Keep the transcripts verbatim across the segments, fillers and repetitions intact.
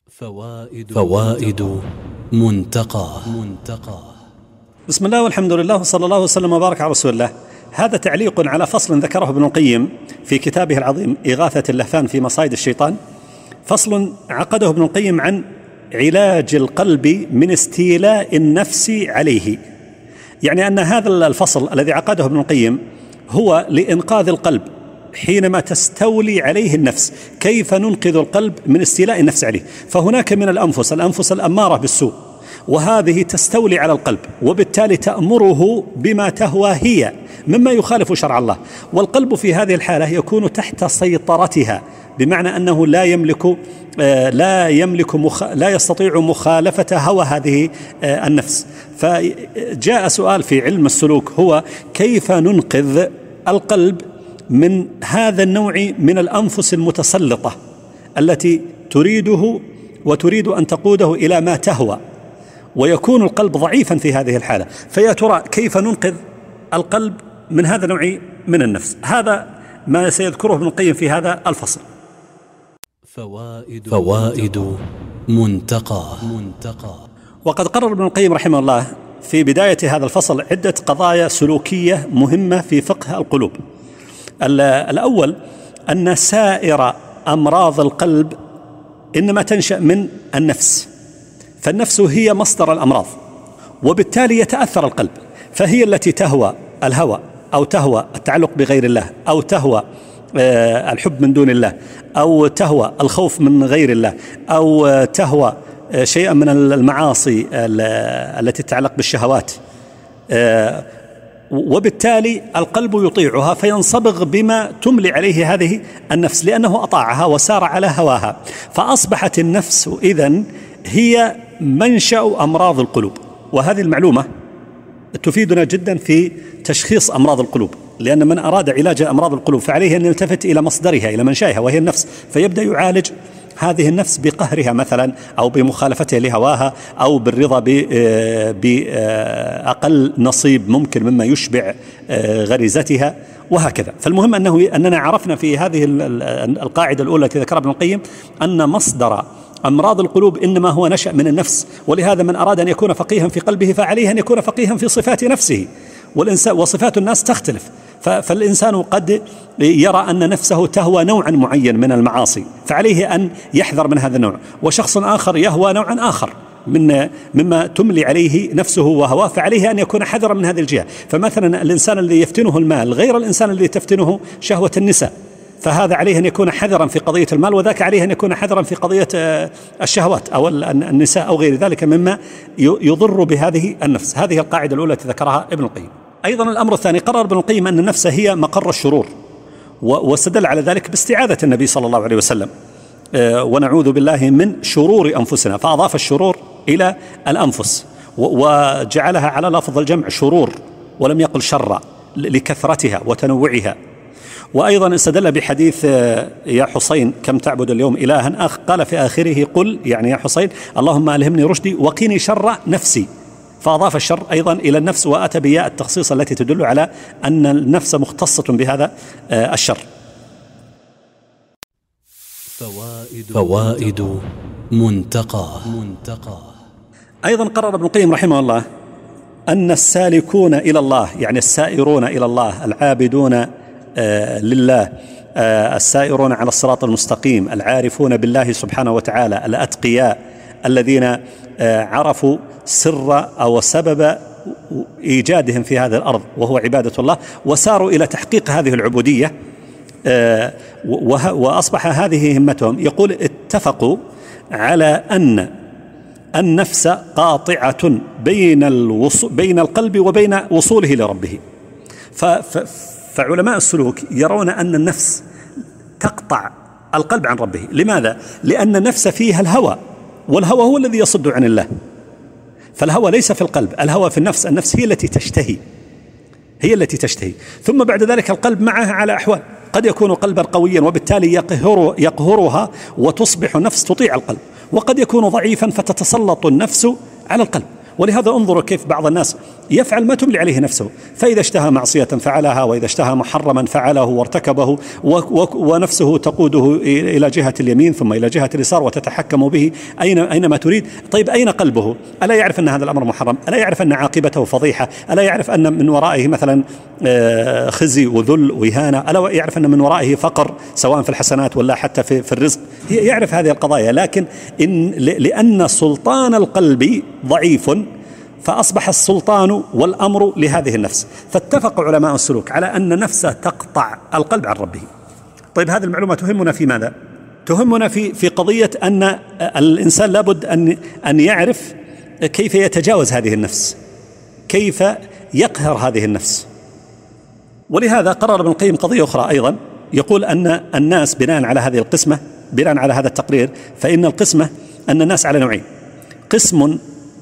فوائد, فوائد منتقاه منتقاه بسم الله والحمد لله وصلى الله وسلم وبارك على رسول الله. هذا تعليق على فصل ذكره ابن القيم في كتابه العظيم إغاثة اللهفان في مصائد الشيطان. فصل عقده ابن القيم عن علاج القلب من استيلاء النفس عليه، يعني أن هذا الفصل الذي عقده ابن القيم هو لإنقاذ القلب حينما تستولي عليه النفس. كيف ننقذ القلب من استيلاء النفس عليه؟ فهناك من الأنفس الأنفس الأمارة بالسوء، وهذه تستولي على القلب وبالتالي تأمره بما تهوى هي مما يخالف شرع الله، والقلب في هذه الحالة يكون تحت سيطرتها، بمعنى أنه لا يملك لا يملك مخ... لا يستطيع مخالفة هوى هذه النفس. فجاء سؤال في علم السلوك هو كيف ننقذ القلب من هذا النوع من الأنفس المتسلطة التي تريده وتريد أن تقوده إلى ما تهوى، ويكون القلب ضعيفا في هذه الحالة. فيا ترى كيف ننقذ القلب من هذا النوع من النفس؟ هذا ما سيذكره ابن القيم في هذا الفصل. فوائد, فوائد منتقاه منتقاه وقد قرر ابن القيم رحمه الله في بداية هذا الفصل عدة قضايا سلوكية مهمة في فقه القلوب. الأول أن سائر أمراض القلب إنما تنشأ من النفس، فالنفس هي مصدر الأمراض، وبالتالي يتأثر القلب، فهي التي تهوى الهوى أو تهوى التعلق بغير الله أو تهوى الحب من دون الله أو تهوى الخوف من غير الله أو تهوى شيئا من المعاصي التي تتعلق بالشهوات، وبالتالي القلب يطيعها فينصبغ بما تملي عليه هذه النفس لأنه أطاعها وسار على هواها، فأصبحت النفس إذن هي منشأ أمراض القلوب. وهذه المعلومة تفيدنا جدا في تشخيص أمراض القلوب، لأن من أراد علاج أمراض القلوب فعليه أن يلتفت إلي مصدرها إلى منشأها وهي النفس، فيبدأ يعالج هذه النفس بقهرها مثلا أو بمخالفتها لهواها أو بالرضا بأقل نصيب ممكن مما يشبع غريزتها وهكذا. فالمهم أنه أننا عرفنا في هذه القاعدة الأولى التي ذكرها ابن القيم أن مصدر أمراض القلوب إنما هو نشأ من النفس، ولهذا من أراد أن يكون فقيها في قلبه فعليه أن يكون فقيها في صفات نفسه، والإنسان وصفات الناس تختلف، فالإنسان قد يرى أن نفسه تهوى نوعا معين من المعاصي فعليه أن يحذر من هذا النوع، وشخص آخر يهوى نوعا آخر من مما تملي عليه نفسه وهواه فعليه أن يكون حذرا من هذه الجهة. فمثلا الإنسان الذي يفتنه المال غير الإنسان الذي تفتنه شهوة النساء، فهذا عليه أن يكون حذرا في قضية المال، وذاك عليه أن يكون حذرا في قضية الشهوات أو النساء أو غير ذلك مما يضر بهذه النفس. هذه القاعدة الأولى التي ذكرها ابن القيم. أيضا الأمر الثاني قرر ابن القيم أن النفس هي مقر الشرور، واستدل على ذلك باستعاذة النبي صلى الله عليه وسلم ونعوذ بالله من شرور أنفسنا، فأضاف الشرور إلى الأنفس وجعلها على لفظ الجمع شرور ولم يقل شر لكثرتها وتنوعها. وأيضا استدل بحديث يا حسين كم تعبد اليوم إلها آخر، قال في آخره قل يعني يا حسين اللهم ألهمني رشدي وقني شر نفسي، فأضاف الشر أيضا إلى النفس وأتى بياء التخصيص التي تدل على أن النفس مختصة بهذا الشر. فوائد, فوائد منتقاه منتقاه أيضا قرر ابن القيم رحمه الله أن السالكون إلى الله، يعني السائرون إلى الله العابدون لله السائرون على الصراط المستقيم العارفون بالله سبحانه وتعالى الأتقياء الذين عرفوا سر أو سبب إيجادهم في هذه الأرض وهو عبادة الله وساروا إلى تحقيق هذه العبودية وأصبح هذه همتهم. يقول اتفقوا على أن النفس قاطعة بين الوصول بين القلب وبين وصوله لربه. فعلماء السلوك يرون أن النفس تقطع القلب عن ربه. لماذا؟ لأن النفس فيها الهوى، والهوى هو الذي يصد عن الله، فالهوى ليس في القلب، الهوى في النفس، النفس هي التي تشتهي هي التي تشتهي ثم بعد ذلك القلب معها على أحوال، قد يكون قلبا قويا وبالتالي يقهر يقهرها وتصبح النفس تطيع القلب، وقد يكون ضعيفا فتتسلط النفس على القلب، ولهذا انظروا كيف بعض الناس يفعل ما تملي عليه نفسه، فإذا اشتهى معصية فعلها، وإذا اشتهى محرما فعله وارتكبه، ونفسه تقوده إلى جهة اليمين ثم إلى جهة اليسار وتتحكم به أين أينما تريد. طيب أين قلبه؟ ألا يعرف أن هذا الأمر محرم؟ ألا يعرف أن عاقبته فضيحة؟ ألا يعرف أن من ورائه مثلا خزي وذل وإهانة؟ ألا يعرف أن من ورائه فقر سواء في الحسنات ولا حتى في, في الرزق؟ يعرف هذه القضايا، لكن إن لأن سلطان القلب ضعيف فأصبح السلطان والأمر لهذه النفس. فاتفق علماء السلوك على أن نفسه تقطع القلب عن ربه. طيب هذه المعلومة تهمنا في ماذا؟ تهمنا في في قضية أن الإنسان لابد أن أن يعرف كيف يتجاوز هذه النفس، كيف يقهر هذه النفس. ولهذا قرر ابن القيم قضية أخرى أيضا، يقول أن الناس بناء على هذه القسمة، بناء على هذا التقرير، فإن القسمة أن الناس على نوعين: قسم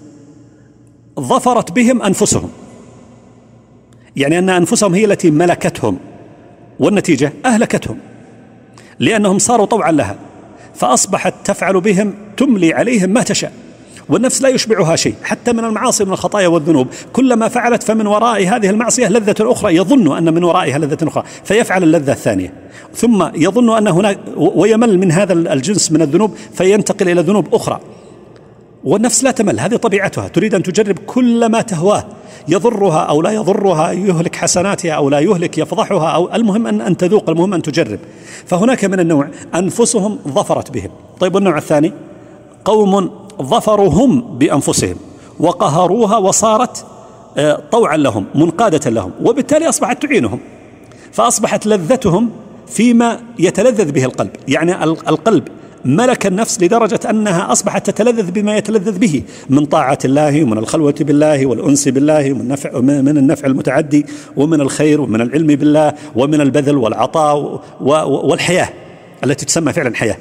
ظفرت بهم أنفسهم، يعني أن أنفسهم هي التي ملكتهم، والنتيجة أهلكتهم لأنهم صاروا طوعا لها، فأصبحت تفعل بهم تملي عليهم ما تشاء، والنفس لا يشبعها شيء حتى من المعاصي من الخطايا والذنوب. كلما فعلت فمن وراء هذه المعصية لذة أخرى، يظن أن من ورائها لذة أخرى فيفعل اللذة الثانية، ثم يظن أن هناك ويمل من هذا الجنس من الذنوب فينتقل إلى ذنوب أخرى. والنفس لا تمل، هذه طبيعتها، تريد أن تجرب كل ما تهواه، يضرها أو لا يضرها، يهلك حسناتها أو لا يهلك، يفضحها أو المهم أن أن تذوق، المهم أن تجرب. فهناك من النوع أنفسهم ظفرت بهم. طيب والنوع الثاني قوم ظفروا هم بأنفسهم وقهروها وصارت طوعا لهم منقادة لهم، وبالتالي أصبحت تعينهم، فأصبحت لذتهم فيما يتلذذ به القلب. يعني القلب ملك النفس لدرجة أنها أصبحت تتلذذ بما يتلذذ به من طاعة الله ومن الخلوة بالله والأنس بالله ومن النفع, من النفع المتعدي ومن الخير ومن العلم بالله ومن البذل والعطاء والحياة التي تسمى فعلا حياة.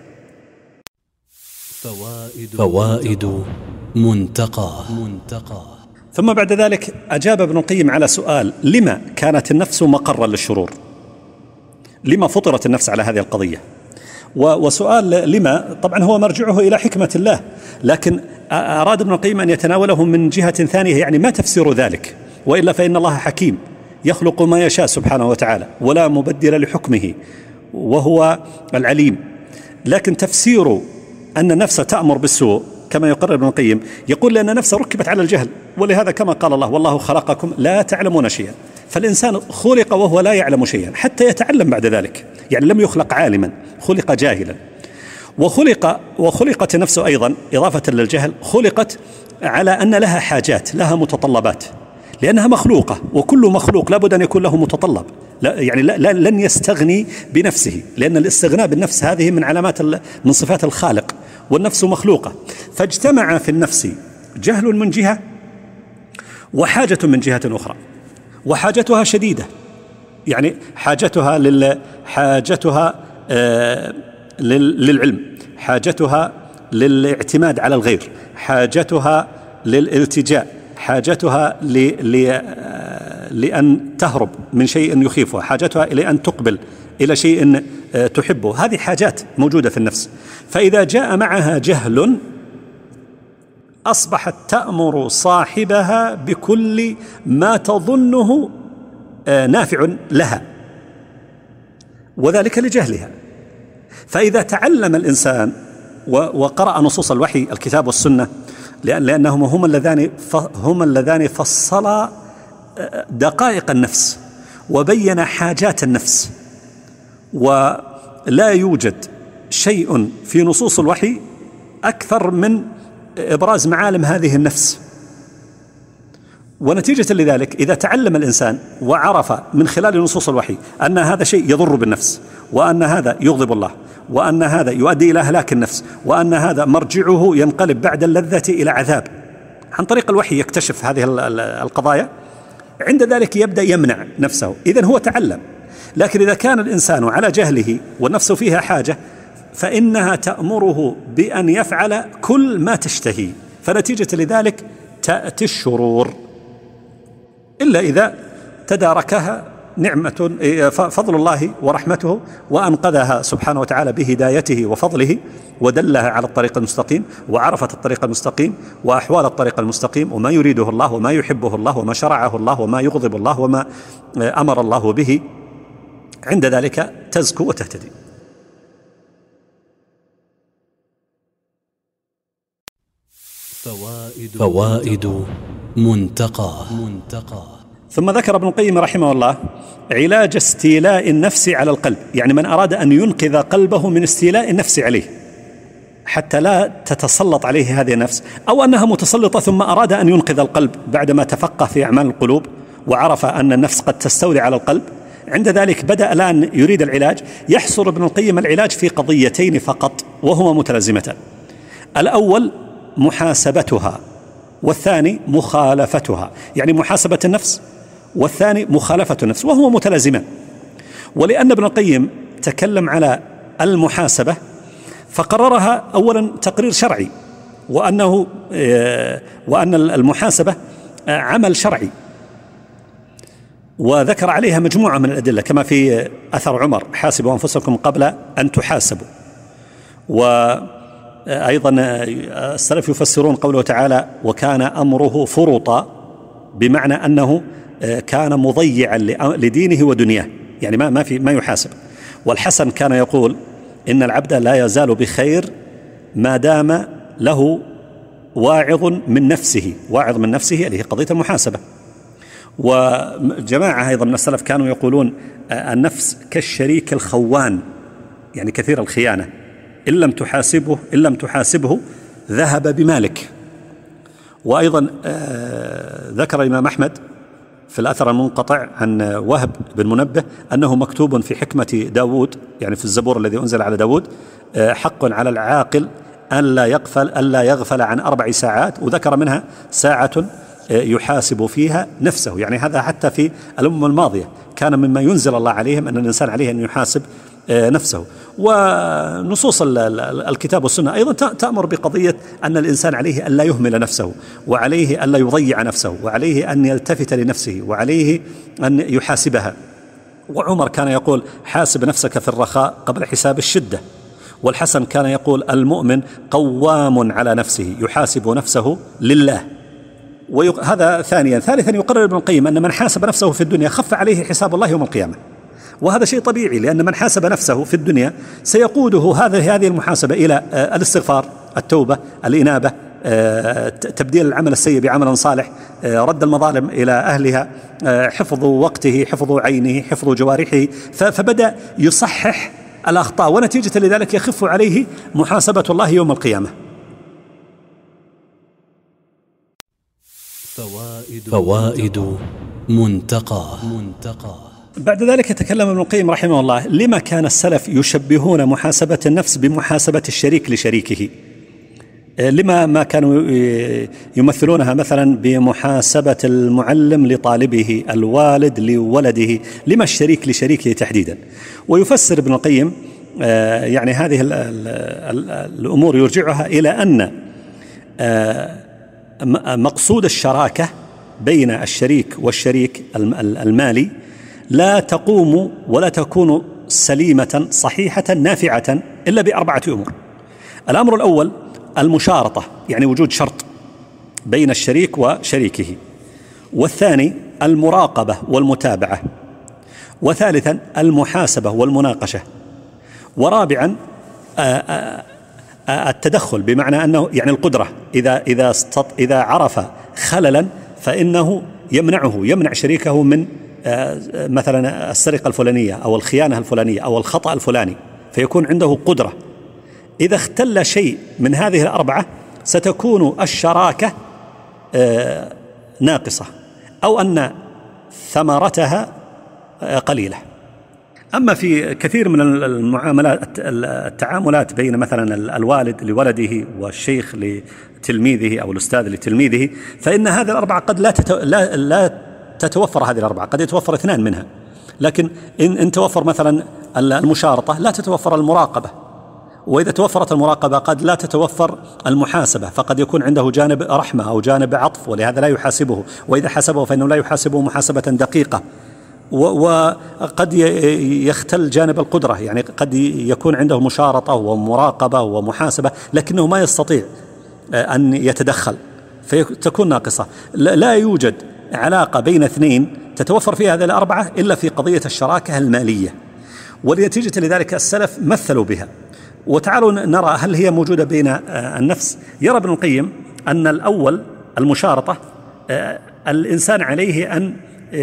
فوائد منتقاه منتقى. ثم بعد ذلك أجاب ابن القيم على سؤال: لما كانت النفس مقرا للشرور؟ لما فطرت النفس على هذه القضية؟ وسؤال لما طبعا هو مرجعه إلى حكمة الله، لكن أراد ابن القيم أن يتناوله من جهة ثانية، يعني ما تفسير ذلك؟ وإلا فإن الله حكيم يخلق ما يشاء سبحانه وتعالى ولا مبدل لحكمه وهو العليم. لكن تفسير أن النفس تأمر بالسوء كما يقرر ابن القيم، يقول لأن النفس ركبت على الجهل، ولهذا كما قال الله: والله خلقكم لا تعلمون شيئا. فالإنسان خلق وهو لا يعلم شيئا حتى يتعلم بعد ذلك، يعني لم يخلق عالما، خلق جاهلا. وخلق وخلقت النفس أيضا إضافة للجهل، خلقت على أن لها حاجات، لها متطلبات، لأنها مخلوقة، وكل مخلوق لابد أن يكون له متطلب، لا يعني لا لن يستغني بنفسه، لأن الاستغناء بالنفس هذه من علامات من صفات الخالق، والنفس مخلوقة. فاجتمع في النفس جهل من جهة وحاجة من جهة أخرى، وحاجتها شديدة، يعني حاجتها لل حاجتها آه للعلم، حاجتها للاعتماد على الغير، حاجتها للالتجاء، حاجتها ل... ل... لأن تهرب من شيء يخيفها، حاجتها إلى أن تقبل إلى شيء تحبه. هذه حاجات موجودة في النفس. فإذا جاء معها جهل أصبحت تأمر صاحبها بكل ما تظنه نافع لها، وذلك لجهلها. فإذا تعلم الإنسان وقرأ نصوص الوحي الكتاب والسنة، لأنهم هم اللذان هم اللذان فصلا دقائق النفس وبين حاجات النفس، ولا يوجد شيء في نصوص الوحي أكثر من إبراز معالم هذه النفس. ونتيجة لذلك إذا تعلم الإنسان وعرف من خلال نصوص الوحي أن هذا شيء يضر بالنفس، وأن هذا يغضب الله، وأن هذا يؤدي إلى هلاك النفس، وأن هذا مرجعه ينقلب بعد اللذة إلى عذاب، عن طريق الوحي يكتشف هذه القضايا، عند ذلك يبدأ يمنع نفسه. إذن هو تعلم. لكن إذا كان الإنسان على جهله والنفس فيها حاجة، فإنها تأمره بأن يفعل كل ما تشتهي، فنتيجة لذلك تأتي الشرور، إلا إذا تداركها نعمة فضل الله ورحمته، وأنقذها سبحانه وتعالى بهدايته وفضله، ودلها على الطريق المستقيم، وعرفت الطريق المستقيم وأحوال الطريق المستقيم، وما يريده الله وما يحبه الله وما شرعه الله وما يغضب الله وما أمر الله به. عند ذلك تزكو وتهتدي. فوائد منتقاه منتقاه ثم ذكر ابن القيم رحمه الله علاج استيلاء النفس على القلب، يعني من أراد أن ينقذ قلبه من استيلاء النفس عليه حتى لا تتسلط عليه هذه النفس، أو أنها متسلطة ثم أراد أن ينقذ القلب بعدما تفقه في أعمال القلوب وعرف أن النفس قد تستولي على القلب. عند ذلك بدأ الآن يريد العلاج. يحصر ابن القيم العلاج في قضيتين فقط وهما متلازمتان: الأول محاسبتها، والثاني مخالفتها، يعني محاسبة النفس والثاني مخالفة النفس، وهو متلازمان. ولأن ابن القيم تكلم على المحاسبة فقررها أولا تقرير شرعي، وأنه وأن المحاسبة عمل شرعي، وذكر عليها مجموعة من الأدلة كما في أثر عمر: حاسبوا أنفسكم قبل أن تحاسبوا. وأيضا السلف يفسرون قوله تعالى: وكان أمره فرطا، بمعنى أنه كان مضيعا لدينه ودنياه، يعني ما ما في ما يحاسب. والحسن كان يقول: إن العبد لا يزال بخير ما دام له واعظ من نفسه، واعظ من نفسه اللي هي قضية المحاسبة. وجماعة أيضا من السلف كانوا يقولون: النفس كالشريك الخوان، يعني كثير الخيانة، إن لم تحاسبه إن لم تحاسبه ذهب بمالك. وأيضا ذكر الإمام أحمد في الأثر المنقطع عن وهب بن منبه أنه مكتوب في حكمة داود، يعني في الزبور الذي أنزل على داود: حق على العاقل ألا يغفل ألا يغفل عن أربع ساعات، وذكر منها ساعة يحاسب فيها نفسه. يعني هذا حتى في الأمم الماضية كان مما ينزل الله عليهم أن الإنسان عليه أن يحاسب نفسه. ونصوص الكتاب والسنة أيضا تأمر بقضية أن الإنسان عليه أن لا يهمل نفسه، وعليه أن لا يضيع نفسه، وعليه أن يلتفت لنفسه، وعليه أن يحاسبها. وعمر كان يقول: حاسب نفسك في الرخاء قبل حساب الشدة. والحسن كان يقول: المؤمن قوام على نفسه يحاسب نفسه لله. وهذا ثانيا. ثالثا يقرر ابن القيم أن من حاسب نفسه في الدنيا خف عليه حساب الله يوم القيامة، وهذا شيء طبيعي، لأن من حاسب نفسه في الدنيا سيقوده هذه هذه المحاسبة إلى الاستغفار، التوبة، الإنابة، تبديل العمل السيء بعمل صالح، رد المظالم إلى أهلها، حفظ وقته، حفظ عينه، حفظ جوارحه، فبدأ يصحح الأخطاء، ونتيجة لذلك يخف عليه محاسبة الله يوم القيامة. فوائد منتقاه منتقاه بعد ذلك يتكلم ابن القيم رحمه الله: لما كان السلف يشبهون محاسبة النفس بمحاسبة الشريك لشريكه؟ لما ما كانوا يمثلونها مثلا بمحاسبة المعلم لطالبه، الوالد لولده؟ لما الشريك لشريكه تحديدا؟ ويفسر ابن القيم يعني هذه الأمور يرجعها إلى أن مقصود الشراكة بين الشريك والشريك المالي لا تقوم ولا تكون سليمة صحيحة نافعة إلا بأربعة أمور. الأمر الأول المشارطة، يعني وجود شرط بين الشريك وشريكه. والثاني المراقبة والمتابعة. وثالثا المحاسبة والمناقشة. ورابعا التدخل، بمعنى أنه يعني القدرة، إذا إذا استط... إذا عرف خللا فإنه يمنعه يمنع شريكه من مثلا السرقة الفلانية أو الخيانة الفلانية أو الخطأ الفلاني، فيكون عنده قدرة. إذا اختل شيء من هذه الأربعة ستكون الشراكة ناقصة، أو أن ثمرتها قليلة. أما في كثير من المعاملات التعاملات بين مثلا الوالد لولده والشيخ لتلميذه أو الأستاذ لتلميذه، فإن هذه الأربعة قد لا تتو... لا... لا تتوفر هذه الأربعة، قد يتوفر اثنان منها. لكن إن, إن توفر مثلا المشارطة لا تتوفر المراقبة، وإذا توفرت المراقبة قد لا تتوفر المحاسبة، فقد يكون عنده جانب رحمة أو جانب عطف ولهذا لا يحاسبه، وإذا حاسبه فإنه لا يحاسبه محاسبة دقيقة. وقد يختل جانب القدرة، يعني قد يكون عنده مشارطة ومراقبة ومحاسبة لكنه ما يستطيع أن يتدخل فتكون ناقصة. لا يوجد علاقة بين اثنين تتوفر فيها هذه الأربعة إلا في قضية الشراكة المالية، ولنتيجة لذلك السلف مثلوا بها. وتعالوا نرى هل هي موجودة بين النفس. يرى ابن القيم أن الأول المشارطة، الإنسان عليه أن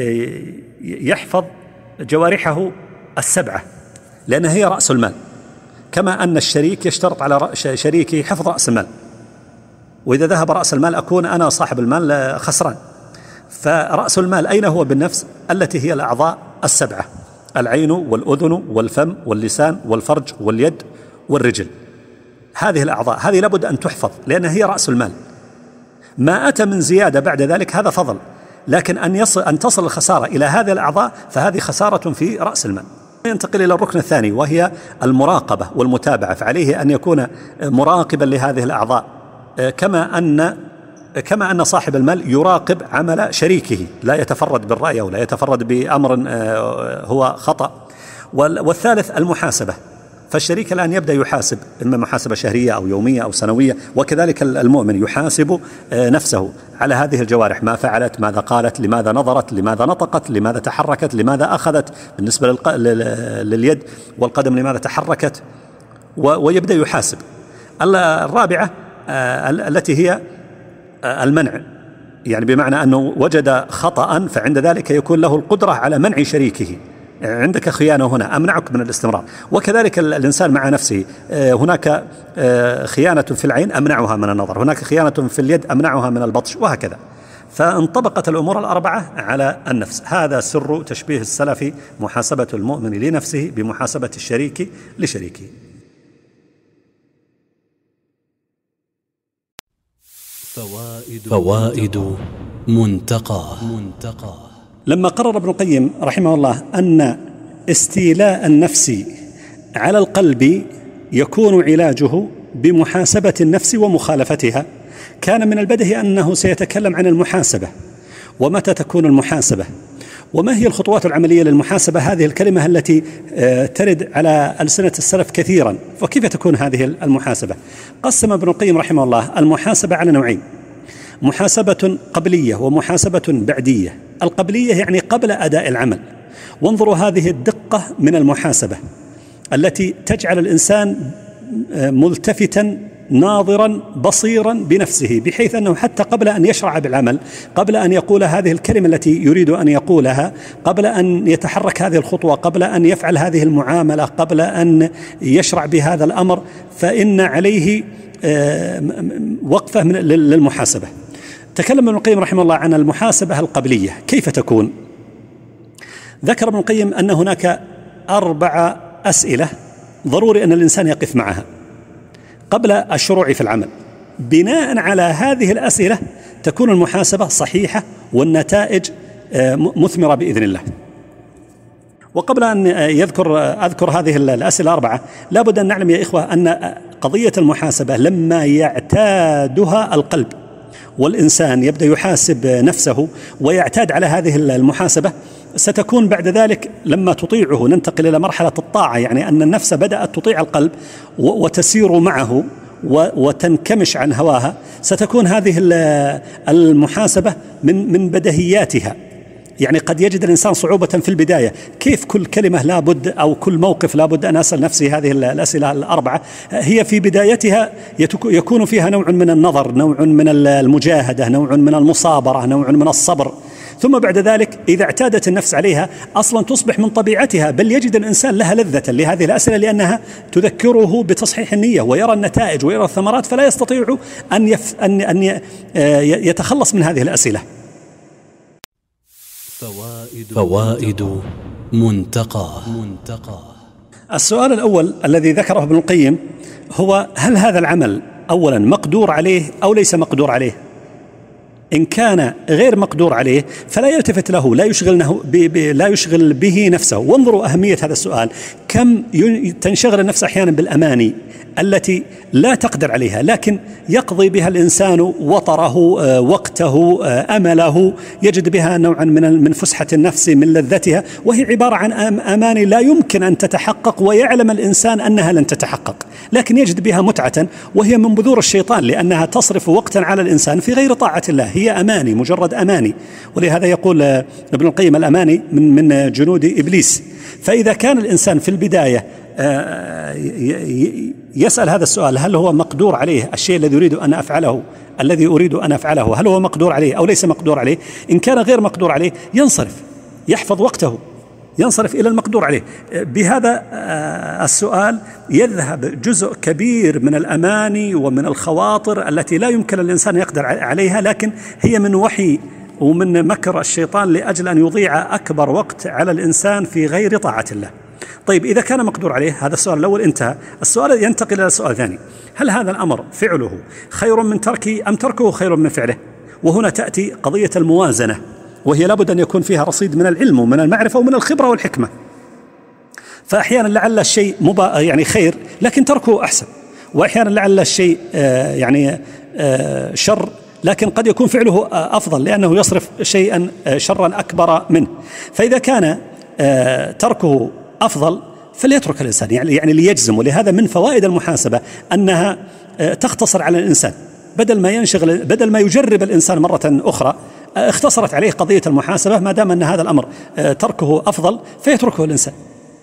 يحفظ جوارحه السبعة لأنها هي رأس المال، كما أن الشريك يشترط على شريكه حفظ رأس المال، وإذا ذهب رأس المال أكون أنا صاحب المال خسران. فرأس المال أين هو بالنفس؟ التي هي الأعضاء السبعة: العين والأذن والفم واللسان والفرج واليد والرجل. هذه الأعضاء هذه لابد أن تحفظ لأنها هي رأس المال. ما أتى من زيادة بعد ذلك هذا فضل، لكن أن يصل أن تصل الخسارة إلى هذه الأعضاء فهذه خسارة في رأس المال. ينتقل إلى الركن الثاني وهي المراقبة والمتابعة، فعليه أن يكون مراقبا لهذه الأعضاء، كما أن كما أن صاحب المال يراقب عمل شريكه، لا يتفرد بالرأي أو لا يتفرد بأمر هو خطأ. والثالث المحاسبة، فالشريك الآن يبدأ يحاسب إما محاسبة شهرية أو يومية أو سنوية، وكذلك المؤمن يحاسب نفسه على هذه الجوارح: ما فعلت، ماذا قالت، لماذا نظرت، لماذا نطقت، لماذا تحركت، لماذا أخذت، بالنسبة لليد والقدم لماذا تحركت، ويبدأ يحاسب. الرابعة التي هي المنع، يعني بمعنى أنه وجد خطأ فعند ذلك يكون له القدرة على منع شريكه. عندك خيانة هنا أمنعك من الاستمرار. وكذلك الإنسان مع نفسه، هناك خيانة في العين أمنعها من النظر، هناك خيانة في اليد أمنعها من البطش، وهكذا. فانطبقت الأمور الأربعة على النفس. هذا سر تشبيه السلف: محاسبة المؤمن لنفسه بمحاسبة الشريك لشريكه. فوائد, فوائد منتقى منتقى لما قرر ابن القيم رحمه الله أن استيلاء النفس على القلب يكون علاجه بمحاسبة النفس ومخالفتها، كان من البديهي أنه سيتكلم عن المحاسبة ومتى تكون المحاسبة وما هي الخطوات العملية للمحاسبة، هذه الكلمة التي ترد على ألسنة السلف كثيرا. وكيف تكون هذه المحاسبة؟ قسم ابن القيم رحمه الله المحاسبة على نوعين: محاسبة قبلية ومحاسبة بعدية. القبلية يعني قبل أداء العمل. وانظروا هذه الدقة من المحاسبة التي تجعل الإنسان ملتفتا ناظرا بصيرا بنفسه، بحيث أنه حتى قبل أن يشرع بالعمل، قبل أن يقول هذه الكلمة التي يريد أن يقولها، قبل أن يتحرك هذه الخطوة، قبل أن يفعل هذه المعاملة، قبل أن يشرع بهذا الأمر، فإن عليه وقفة للمحاسبة. تكلم ابن القيم رحمه الله عن المحاسبة القبلية كيف تكون. ذكر ابن القيم أن هناك أربع أسئلة ضروري أن الإنسان يقف معها قبل الشروع في العمل. بناء على هذه الأسئلة تكون المحاسبة صحيحة والنتائج مثمرة بإذن الله. وقبل أن يذكر أذكر هذه الأسئلة الأربعة، لابد أن نعلم يا إخوة أن قضية المحاسبة لما يعتادها القلب والإنسان يبدأ يحاسب نفسه ويعتاد على هذه المحاسبة، ستكون بعد ذلك لما تطيعه ننتقل إلى مرحلة الطاعة، يعني أن النفس بدأت تطيع القلب وتسير معه وتنكمش عن هواها. ستكون هذه المحاسبة من من بديهياتها. يعني قد يجد الإنسان صعوبة في البداية، كيف كل كلمة لابد أو كل موقف لابد أن أسأل نفسي هذه الأسئلة الأربعة. هي في بدايتها يكون فيها نوع من النظر، نوع من المجاهدة، نوع من المصابرة، نوع من الصبر. ثم بعد ذلك إذا اعتادت النفس عليها أصلا تصبح من طبيعتها، بل يجد الإنسان لها لذة لهذه الأسئلة لأنها تذكره بتصحيح النية ويرى النتائج ويرى الثمرات، فلا يستطيع أن, يف أن, أن يتخلص من هذه الأسئلة. فوائد, فوائد منتقى منتقى السؤال الأول الذي ذكره ابن القيم هو: هل هذا العمل أولا مقدور عليه أو ليس مقدور عليه؟ إن كان غير مقدور عليه فلا يلتفت له، لا يشغل, لا يشغل به نفسه. وانظروا أهمية هذا السؤال، كم تنشغل النفس أحيانا بالأماني التي لا تقدر عليها، لكن يقضي بها الإنسان وطره، وقته، أمله، يجد بها نوعا من من فسحة النفس، من لذتها، وهي عبارة عن أماني لا يمكن أن تتحقق، ويعلم الإنسان أنها لن تتحقق، لكن يجد بها متعة، وهي من بذور الشيطان، لأنها تصرف وقتا على الإنسان في غير طاعة الله. هي أماني، مجرد أماني. ولهذا يقول ابن القيم: الأماني من من جنود إبليس. فإذا كان الإنسان في البداية يسأل هذا السؤال: هل هو مقدور عليه الشيء الذي يريد أن أفعله الذي أريد أن أفعله هل هو مقدور عليه أو ليس مقدور عليه؟ إن كان غير مقدور عليه ينصرف، يحفظ وقته، ينصرف إلى المقدور عليه. بهذا السؤال يذهب جزء كبير من الأماني ومن الخواطر التي لا يمكن الإنسان يقدر عليها، لكن هي من وحي ومن مكر الشيطان لأجل أن يضيع أكبر وقت على الإنسان في غير طاعة الله. طيب، إذا كان مقدور عليه، هذا السؤال الأول انتهى. السؤال ينتقل إلى السؤال الثاني: هل هذا الأمر فعله خير من تركه أم تركه خير من فعله؟ وهنا تأتي قضية الموازنة، وهي لابد أن يكون فيها رصيد من العلم ومن المعرفة ومن الخبرة والحكمة. فأحيانا لعل الشيء مبا يعني خير لكن تركه أحسن، وأحيانا لعل الشيء آه يعني آه شر لكن قد يكون فعله آه أفضل، لأنه يصرف شيئا آه شرا أكبر منه. فإذا كان آه تركه أفضل فليترك الإنسان، يعني يعني ليجزم. ولهذا من فوائد المحاسبة أنها آه تختصر على الإنسان، بدل ما ينشغل بدل ما يجرب الإنسان مرة أخرى، اختصرت عليه قضية المحاسبة. ما دام أن هذا الأمر تركه أفضل فيتركه الإنسان.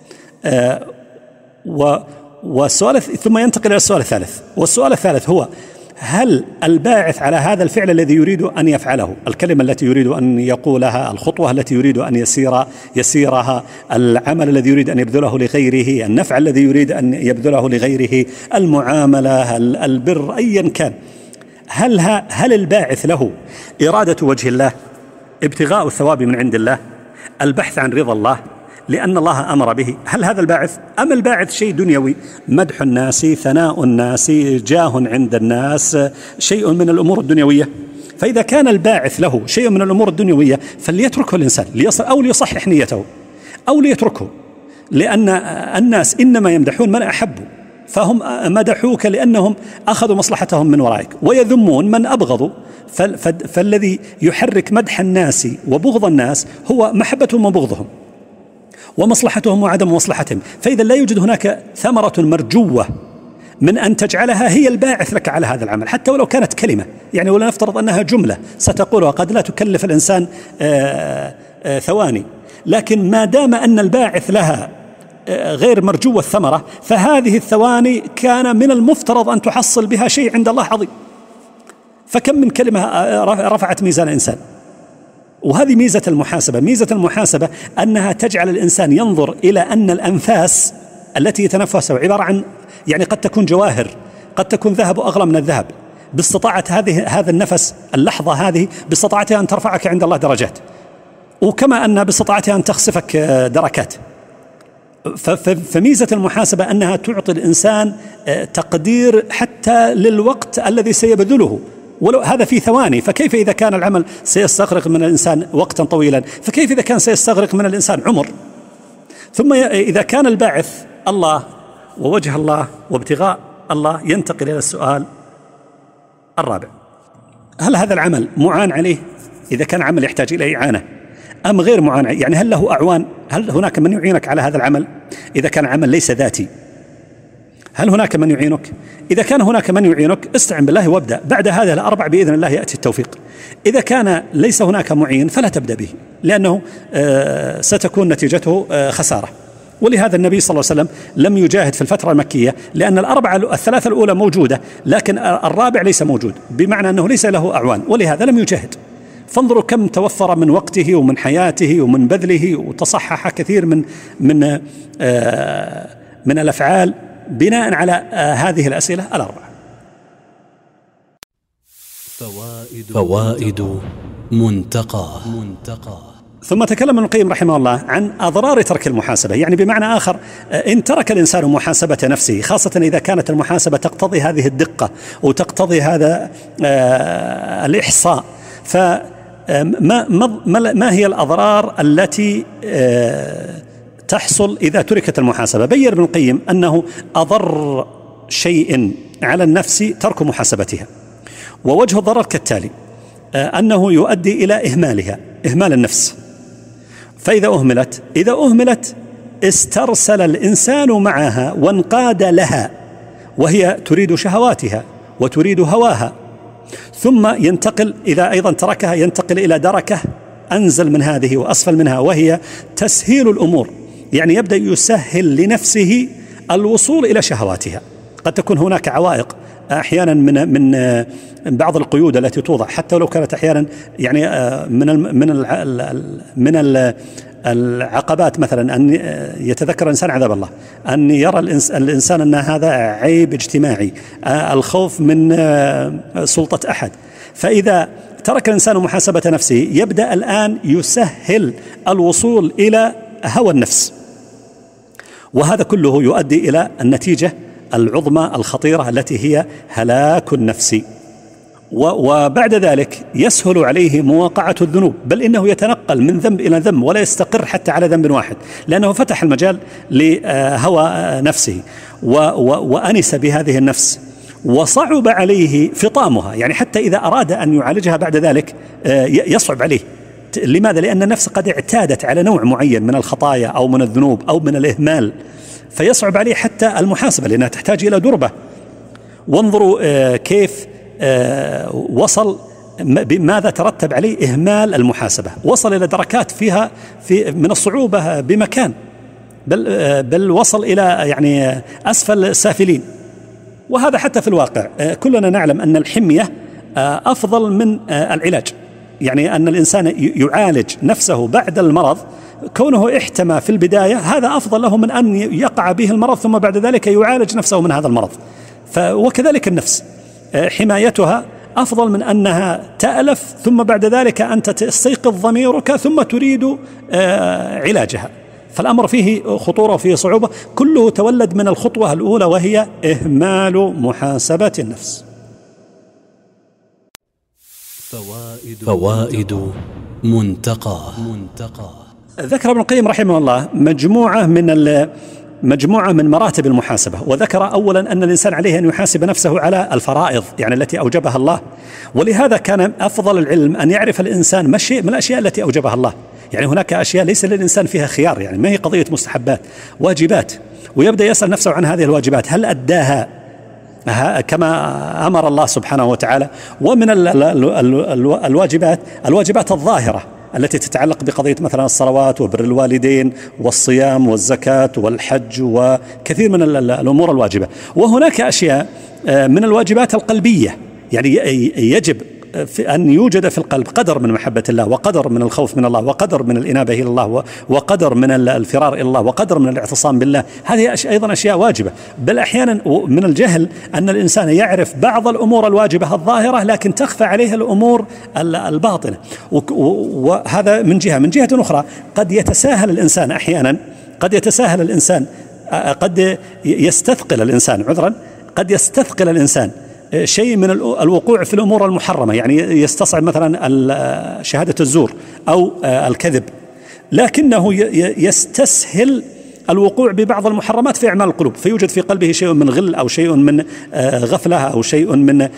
والسؤال ثم ينتقل إلى السؤال الثالث، والسؤال الثالث هو: هل الباعث على هذا الفعل الذي يريد أن يفعله، الكلمة التي يريد أن يقولها، الخطوة التي يريد أن يسير يسيرها، العمل الذي يريد أن يبذله لغيره، النفع الذي يريد أن يبذله لغيره، المعاملة، البر، أيا كان، هل هل الباعث له إرادة وجه الله، ابتغاء الثواب من عند الله، البحث عن رضا الله لأن الله أمر به؟ هل هذا الباعث؟ أم الباعث شيء دنيوي، مدح الناس، ثناء الناس، جاه عند الناس، شيء من الأمور الدنيوية؟ فإذا كان الباعث له شيء من الأمور الدنيوية فليتركه الإنسان، أو ليصحح نيته أو ليتركه، لأن الناس إنما يمدحون من أحبوا، فهم مدحوك لأنهم أخذوا مصلحتهم من ورائك، ويذمون من أبغضوا. فالذي يحرك مدح الناس وبغض الناس هو محبتهم وبغضهم، ومصلحتهم وعدم مصلحتهم. فإذا لا يوجد هناك ثمرة مرجوة من أن تجعلها هي الباعث لك على هذا العمل، حتى ولو كانت كلمة، يعني ولا نفترض أنها جملة ستقولها قد لا تكلف الإنسان آآ آآ ثواني، لكن ما دام أن الباعث لها غير مرجو الثمرة، فهذه الثواني كان من المفترض أن تحصل بها شيء عند الله عظيم. فكم من كلمة رفعت ميزان الإنسان. وهذه ميزة المحاسبة. ميزة المحاسبة أنها تجعل الإنسان ينظر إلى أن الأنفاس التي يتنفسها عبارة عن، يعني قد تكون جواهر، قد تكون ذهب أغلى من الذهب، باستطاعة هذه هذا النفس، اللحظة هذه باستطاعتها أن ترفعك عند الله درجات، وكما أن باستطاعتها أن تخسفك دركات. فميزة المحاسبة أنها تعطي الإنسان تقدير حتى للوقت الذي سيبذله، ولو هذا في ثواني. فكيف إذا كان العمل سيستغرق من الإنسان وقتا طويلا، فكيف إذا كان سيستغرق من الإنسان عمر؟ ثم إذا كان الباعث الله ووجه الله وابتغاء الله، ينتقل إلى السؤال الرابع: هل هذا العمل معان عليه إذا كان عمل يحتاج إلى إعانة، أم غير معان؟ يعني هل له أعوان؟ هل هناك من يعينك على هذا العمل إذا كان عمل ليس ذاتي؟ هل هناك من يعينك؟ إذا كان هناك من يعينك استعن بالله وابدأ، بعد هذا الأربع بإذن الله يأتي التوفيق. إذا كان ليس هناك معين فلا تبدأ به، لأنه آه ستكون نتيجته آه خسارة. ولهذا النبي صلى الله عليه وسلم لم يجاهد في الفترة المكية، لأن الأربعة الثلاثة الأولى موجودة لكن الرابع ليس موجود، بمعنى أنه ليس له أعوان، ولهذا لم يجاهد. فانظروا كم توفر من وقته ومن حياته ومن بذله، وتصحح كثير من من آه من الأفعال بناء على آه هذه الأسئلة الأربعة. فوائد, فوائد منتقى منتقى ثم تكلم ابن القيم رحمه الله عن أضرار ترك المحاسبة، يعني بمعنى آخر إن ترك الإنسان محاسبة نفسه، خاصة إذا كانت المحاسبة تقتضي هذه الدقة وتقتضي هذا آه الإحصاء، فما ما, ما هي الأضرار التي آه تحصل إذا تركت المحاسبة؟ بين ابن القيم أنه أضر شيء على النفس ترك محاسبتها. ووجه الضرر كالتالي: أنه يؤدي إلى إهمالها، إهمال النفس. فإذا أهملت إذا أهملت استرسل الإنسان معها وانقاد لها، وهي تريد شهواتها وتريد هواها، ثم ينتقل إذا أيضا تركها ينتقل إلى دركة أنزل من هذه وأسفل منها، وهي تسهيل الأمور. يعني يبدأ يسهل لنفسه الوصول إلى شهواتها. قد تكون هناك عوائق أحيانا من من بعض القيود التي توضع، حتى لو كانت أحيانا يعني من ال من ال من ال العقبات، مثلا أن يتذكر الإنسان عذاب الله، أن يرى الإنسان أن هذا عيب اجتماعي، الخوف من سلطة أحد. فإذا ترك الإنسان محاسبة نفسه يبدأ الآن يسهل الوصول إلى هوى النفس، وهذا كله يؤدي إلى النتيجة العظمى الخطيرة التي هي هلاك النفس. وبعد ذلك يسهل عليه مواقعة الذنوب، بل إنه يتنقل من ذنب إلى ذنب ولا يستقر حتى على ذنب واحد، لأنه فتح المجال لهوى نفسه وأنس بهذه النفس، وصعب عليه فطامها. يعني حتى إذا أراد أن يعالجها بعد ذلك يصعب عليه. لماذا؟ لأن النفس قد اعتادت على نوع معين من الخطايا أو من الذنوب أو من الإهمال، فيصعب عليه حتى المحاسبة، لأنها تحتاج إلى دربة. وانظروا كيف وصل، ماذا ترتب عليه إهمال المحاسبة. وصل إلى دركات فيها في من الصعوبة بمكان، بل بل وصل إلى يعني أسفل السافلين. وهذا حتى في الواقع كلنا نعلم أن الحمية أفضل من العلاج. يعني أن الإنسان يعالج نفسه بعد المرض، كونه احتمى في البداية هذا أفضل له من أن يقع به المرض ثم بعد ذلك يعالج نفسه من هذا المرض. وكذلك النفس حمايتها أفضل من أنها تألف ثم بعد ذلك أنت تستيقظ ضميرك ثم تريد علاجها. فالأمر فيه خطورة وفيه صعوبة، كله تولد من الخطوة الأولى وهي إهمال محاسبة النفس. فوائد, فوائد منتقاه منتقاه ذكر ابن القيم رحمه الله مجموعة من مجموعة من مراتب المحاسبة، وذكر أولا أن الإنسان عليه أن يحاسب نفسه على الفرائض يعني التي أوجبها الله. ولهذا كان أفضل العلم أن يعرف الإنسان ما الشيء من الأشياء التي أوجبها الله. يعني هناك أشياء ليس للإنسان فيها خيار، يعني ما هي قضية مستحبات، واجبات، ويبدأ يسأل نفسه عن هذه الواجبات هل أداها كما أمر الله سبحانه وتعالى. ومن الواجبات الواجبات الظاهرة التي تتعلق بقضية مثلا الصلوات وبر الوالدين والصيام والزكاة والحج وكثير من الأمور الواجبة. وهناك أشياء من الواجبات القلبية، يعني يجب في أن يوجد في القلب قدر من محبة الله، وقدر من الخوف من الله، وقدر من الإنابة إلى الله، وقدر من الفرار إلى الله، وقدر من الاعتصام بالله. هذه أيضا أشياء واجبة. بل أحيانا من الجهل أن الإنسان يعرف بعض الأمور الواجبة الظاهرة لكن تخفى عليه الأمور الباطنة. وهذا من جهة. من جهة أخرى قد يتساهل الإنسان أحيانا قد يتساهل الإنسان قد يستثقل الإنسان عذرا قد يستثقل الإنسان شيء من الوقوع في الأمور المحرمة، يعني يستصعب مثلا شهادة الزور أو الكذب، لكنه يستسهل الوقوع ببعض المحرمات في أعمال القلوب، فيوجد في قلبه شيء من غل أو شيء من غفلة أو شيء من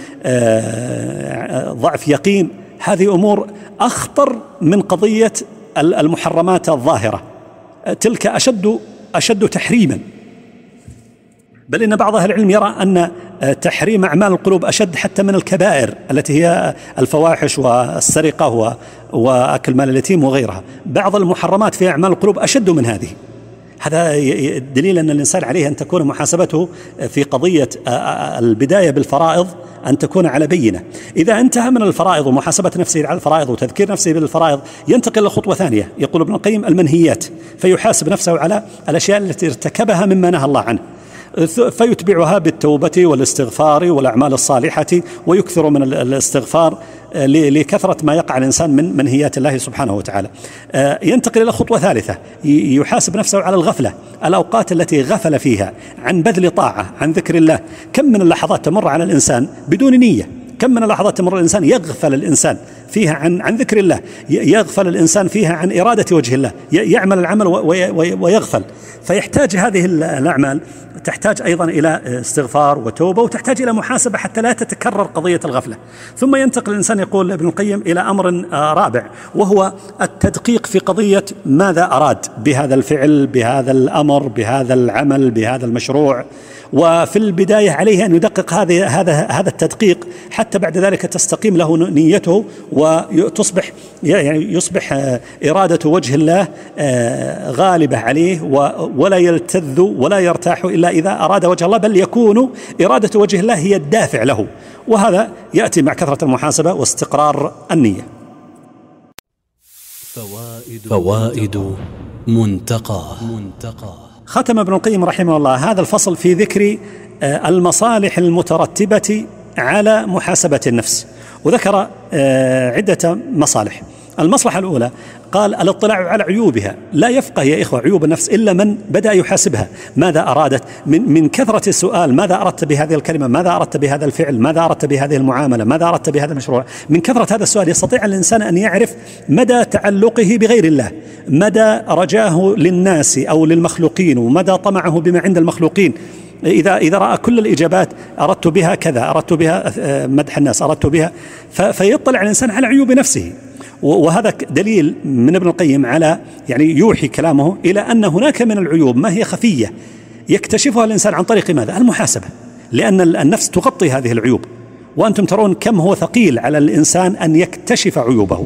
ضعف يقين. هذه أمور أخطر من قضية المحرمات الظاهرة، تلك أشد أشد تحريما. بل إن بعض أهل العلم يرى أن تحريم أعمال القلوب أشد حتى من الكبائر التي هي الفواحش والسرقة وأكل مال اليتيم وغيرها. بعض المحرمات في أعمال القلوب أشد من هذه. هذا دليل أن الإنسان عليه أن تكون محاسبته في قضية البداية بالفرائض أن تكون على بينة. إذا انتهى من الفرائض ومحاسبة نفسه على الفرائض وتذكير نفسه بالفرائض ينتقل لخطوة ثانية، يقول ابن القيم المنهيات، فيحاسب نفسه على الأشياء التي ارتكبها مما نهى الله عنه، فيتبعها بالتوبة والاستغفار والأعمال الصالحة، ويكثر من الاستغفار لكثرة ما يقع الإنسان من منهيات الله سبحانه وتعالى. ينتقل إلى خطوة ثالثة، يحاسب نفسه على الغفلة، الأوقات التي غفل فيها عن بذل طاعة، عن ذكر الله. كم من اللحظات تمر على الإنسان بدون نية، كم من اللحظات تمر الإنسان يغفل الإنسان فيها عن عن ذكر الله، يغفل الإنسان فيها عن إرادة وجه الله، يعمل العمل ويغفل. فيحتاج هذه الأعمال تحتاج أيضا إلى استغفار وتوبة، وتحتاج إلى محاسبة حتى لا تتكرر قضية الغفلة. ثم ينتقل الإنسان، يقول ابن القيم، إلى أمر رابع، وهو التدقيق في قضية ماذا أراد بهذا الفعل، بهذا الأمر، بهذا العمل، بهذا المشروع. وفي البداية عليه أن يدقق هذا هذا هذا التدقيق حتى بعد ذلك تستقيم له نيته، وتصبح يعني يصبح إرادة وجه الله غالبة عليه، ولا يلتذ ولا يرتاح إلا إذا أراد وجه الله، بل يكون إرادة وجه الله هي الدافع له. وهذا يأتي مع كثرة المحاسبة واستقرار النية. فوائد, فوائد منتقى منتقى ختم ابن القيم رحمه الله هذا الفصل في ذكر المصالح المترتبة على محاسبة النفس، وذكر عدة مصالح. المصلحة الأولى قال الاطلاع على عيوبها. لا يفقه يا إخوة عيوب النفس إلا من بدأ يحاسبها. ماذا أرادت؟ من, من كثرة السؤال: ماذا أردت بهذه الكلمة؟ ماذا أردت بهذا الفعل؟ ماذا أردت بهذه المعاملة؟ ماذا أردت بهذا المشروع؟ من كثرة هذا السؤال يستطيع الإنسان أن يعرف مدى تعلقه بغير الله، مدى رجاه للناس أو للمخلوقين، ومدى طمعه بما عند المخلوقين. إذا إذا رأى كل الإجابات أردت بها كذا، أردت بها مدح الناس، أردت بها، فيطلع الإنسان على عيوب نفسه. وهذا دليل من ابن القيم على يعني يوحي كلامه إلى أن هناك من العيوب ما هي خفية يكتشفها الإنسان عن طريق ماذا؟ المحاسبة، لأن النفس تغطي هذه العيوب، وأنتم ترون كم هو ثقيل على الإنسان أن يكتشف عيوبه.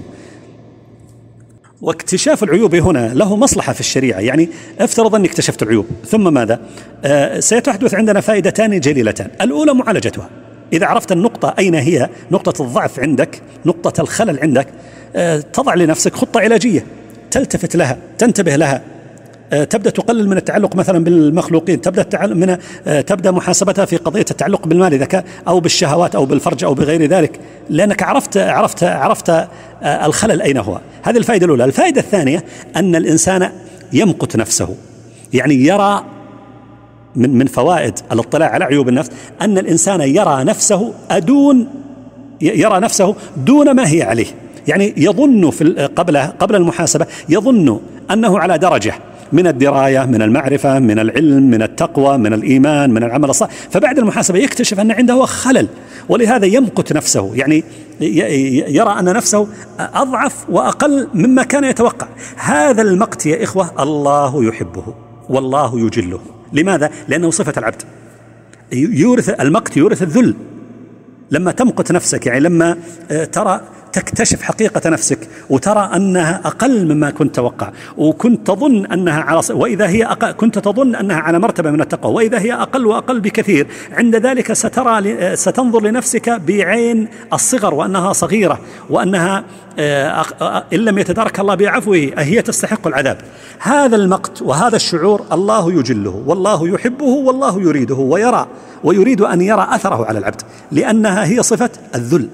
واكتشاف العيوب هنا له مصلحة في الشريعة. يعني افترض أني اكتشفت العيوب، ثم ماذا؟ آه سيتحدث عندنا فائدتان جليلتان. الأولى معالجتها. إذا عرفت النقطة أين هي، نقطة الضعف عندك، نقطة الخلل عندك، آه تضع لنفسك خطة علاجية، تلتفت لها، تنتبه لها، آه تبدأ تقلل من التعلق مثلا بالمخلوقين، تبدأ من آه تبدأ محاسبتها في قضية التعلق بالمال إذا كان، أو بالشهوات أو بالفرج أو بغير ذلك، لأنك عرفت عرفت عرفت آه الخلل أين هو. هذه الفائدة الأولى. الفائدة الثانية أن الإنسان يمقت نفسه، يعني يرى من من فوائد الاطلاع على عيوب النفس أن الإنسان يرى نفسه أدون يرى نفسه دون ما هي عليه. يعني يظن في قبل قبل المحاسبة يظن أنه على درجة من الدراية، من المعرفة، من العلم، من التقوى، من الإيمان، من العمل الصالح، فبعد المحاسبة يكتشف أن عنده خلل، ولهذا يمقت نفسه، يعني يرى أن نفسه أضعف وأقل مما كان يتوقع. هذا المقت يا إخوة الله يحبه والله يجله. لماذا؟ لأنه صفة العبد. يورث المقت يورث الذل. لما تمقت نفسك، يعني لما ترى تكتشف حقيقة نفسك وترى أنها أقل مما كنت توقع، وكنت تظن أنها على، وإذا هي أقل كنت تظن أنها على مرتبة من التقوى، وإذا هي أقل وأقل بكثير، عند ذلك سترى ستنظر لنفسك بعين الصغر، وأنها صغيرة، وأنها إن لم يتدارك الله بعفوه هي تستحق العذاب. هذا المقت وهذا الشعور الله يجله والله يحبه والله يريده، ويرى ويريد أن يرى أثره على العبد، لأنها هي صفة الذل.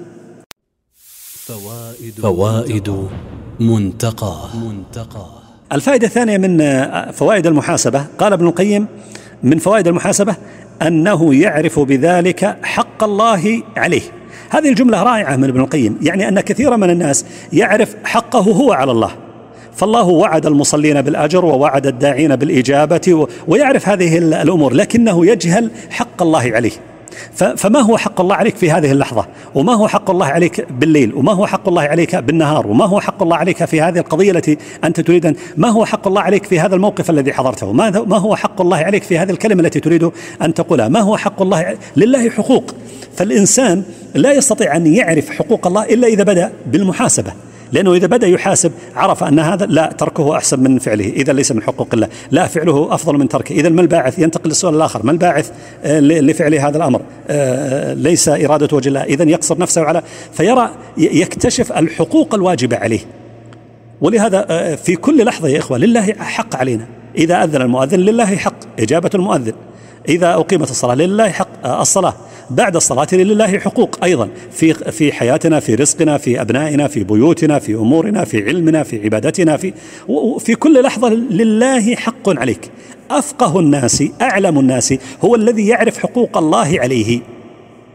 فوائد, فوائد منتقى منتقى الفائدة الثانية من فوائد المحاسبة، قال ابن القيم من فوائد المحاسبة أنه يعرف بذلك حق الله عليه. هذه الجملة رائعة من ابن القيم، يعني أن كثيرا من الناس يعرف حقه هو على الله، فالله وعد المصلين بالأجر ووعد الداعين بالإجابة، ويعرف هذه الأمور، لكنه يجهل حق الله عليه. فما هو حق الله عليك في هذه اللحظة، وما هو حق الله عليك بالليل، وما هو حق الله عليك بالنهار، وما هو حق الله عليك في هذه القضية التي أنت تريد أن، ما هو حق الله عليك في هذا الموقف الذي حضرته، ما هو حق الله عليك في هذه الكلمة التي تريد أن تقولها، ما هو حق الله. لله حقوق، فالإنسان لا يستطيع أن يعرف حقوق الله إلا إذا بدأ بالمحاسبة، لأنه إذا بدأ يحاسب عرف أن هذا لا، تركه أحسن من فعله، إذا ليس من حقوق الله، لا، فعله أفضل من تركه، إذا ما الباعث، ينتقل للسؤال الآخر، ما الباعث لفعل هذا الأمر، ليس إرادة وجه الله، إذا يقصر نفسه على، فيرى يكتشف الحقوق الواجبة عليه. ولهذا في كل لحظة يا إخوة لله حق علينا. إذا أذن المؤذن لله حق إجابة المؤذن، إذا أقيمت الصلاة لله حق الصلاة، بعد الصلاة لله حقوق أيضا في في حياتنا، في رزقنا، في أبنائنا، في بيوتنا، في أمورنا، في علمنا، في عبادتنا، في في كل لحظة لله حق عليك. أفقه الناس، أعلم الناس هو الذي يعرف حقوق الله عليه.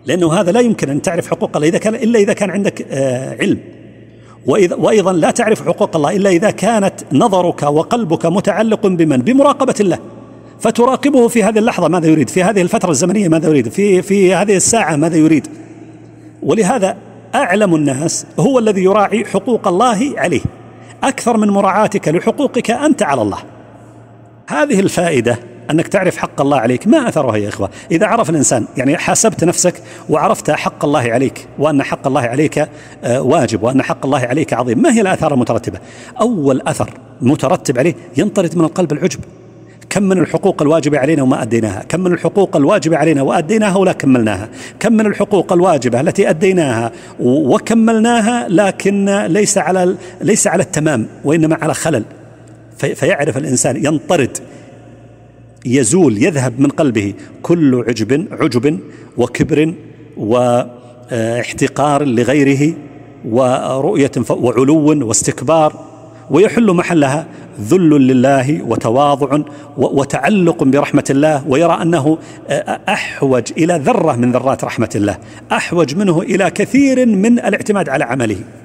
لأنه هذا لا يمكن أن تعرف حقوق الله إذا كان إلا إذا كان عندك علم، وإذا وأيضا لا تعرف حقوق الله إلا إذا كانت نظرك وقلبك متعلق بمن؟ بمراقبة الله، فتراقبه في هذه اللحظة ماذا يريد، في هذه الفترة الزمنية ماذا يريد، في في هذه الساعة ماذا يريد. ولهذا أعلم الناس هو الذي يراعي حقوق الله عليه أكثر من مراعاتك لحقوقك أنت على الله. هذه الفائدة أنك تعرف حق الله عليك ما أثرها يا إخوة؟ إذا عرف الإنسان، يعني حاسبت نفسك وعرفت حق الله عليك وأن حق الله عليك واجب وأن حق الله عليك عظيم، ما هي الآثار المترتبة؟ أول أثر مترتب عليه ينطرد من القلب العجب. كم من الحقوق الواجبة علينا وما أديناها، كم من الحقوق الواجبة علينا وأديناها ولا كملناها، كم من الحقوق الواجبة التي أديناها وكملناها لكن ليس على ليس على التمام وإنما على خلل. فيعرف الإنسان ينطرد، يزول، يذهب من قلبه كل عجب عجب وكبر واحتقار لغيره ورؤية وعلو واستكبار، ويحل محلها ذل لله وتواضع وتعلق برحمة الله، ويرى أنه أحوج إلى ذرة من ذرات رحمة الله، أحوج منه إلى كثير من الاعتماد على عمله.